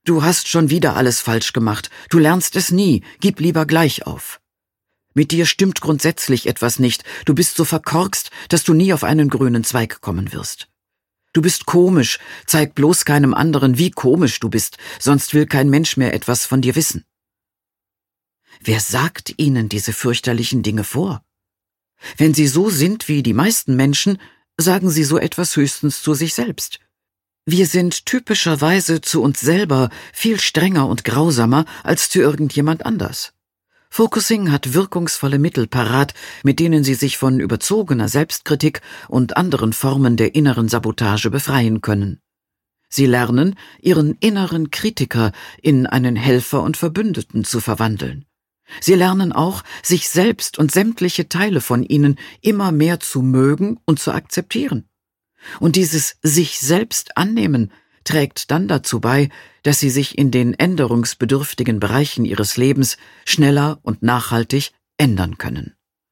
Du hast schon wieder alles falsch gemacht. Du lernst es nie. Gib lieber gleich auf. Mit dir stimmt grundsätzlich etwas nicht. Du bist so verkorkst, dass du nie auf einen grünen Zweig kommen wirst. Du bist komisch. Zeig bloß keinem anderen, wie komisch du bist, sonst will kein Mensch mehr etwas von dir wissen. Wer sagt Ihnen diese fürchterlichen Dinge vor? Wenn Sie so sind wie die meisten Menschen, sagen Sie so etwas höchstens zu sich selbst. Wir sind typischerweise zu uns selber viel strenger und grausamer als zu irgendjemand anders. Focusing hat wirkungsvolle Mittel parat, mit denen Sie sich von überzogener Selbstkritik und anderen Formen der inneren Sabotage befreien können. Sie lernen, Ihren inneren Kritiker in einen Helfer und Verbündeten zu verwandeln. Sie lernen auch, sich selbst und sämtliche Teile von Ihnen immer mehr zu mögen und zu akzeptieren. Und dieses sich selbst annehmen trägt dann dazu bei, dass Sie sich in den änderungsbedürftigen Bereichen Ihres Lebens schneller und nachhaltig ändern können.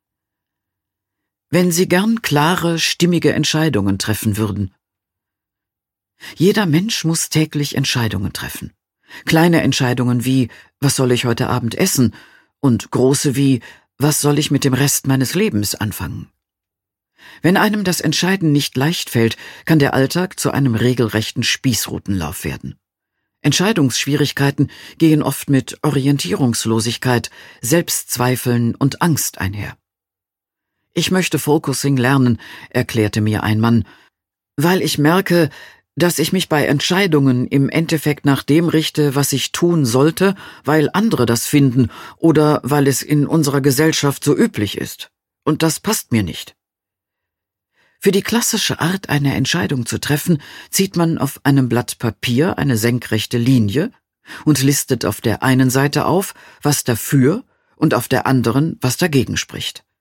Wenn Sie gern klare, stimmige Entscheidungen treffen würden. Jeder Mensch muss täglich Entscheidungen treffen. Kleine Entscheidungen wie, was soll ich heute Abend essen? Und große wie, was soll ich mit dem Rest meines Lebens anfangen? Wenn einem das Entscheiden nicht leicht fällt, kann der Alltag zu einem regelrechten Spießrutenlauf werden. Entscheidungsschwierigkeiten gehen oft mit Orientierungslosigkeit, Selbstzweifeln und Angst einher. Ich möchte Focusing lernen, erklärte mir ein Mann, weil ich merke, dass ich mich bei Entscheidungen im Endeffekt nach dem richte, was ich tun sollte, weil andere das finden oder weil es in unserer Gesellschaft so üblich ist. Und das passt mir nicht. Für die klassische Art, eine Entscheidung zu treffen, zieht man auf einem Blatt Papier eine senkrechte Linie und listet auf der einen Seite auf, was dafür und auf der anderen, was dagegen spricht.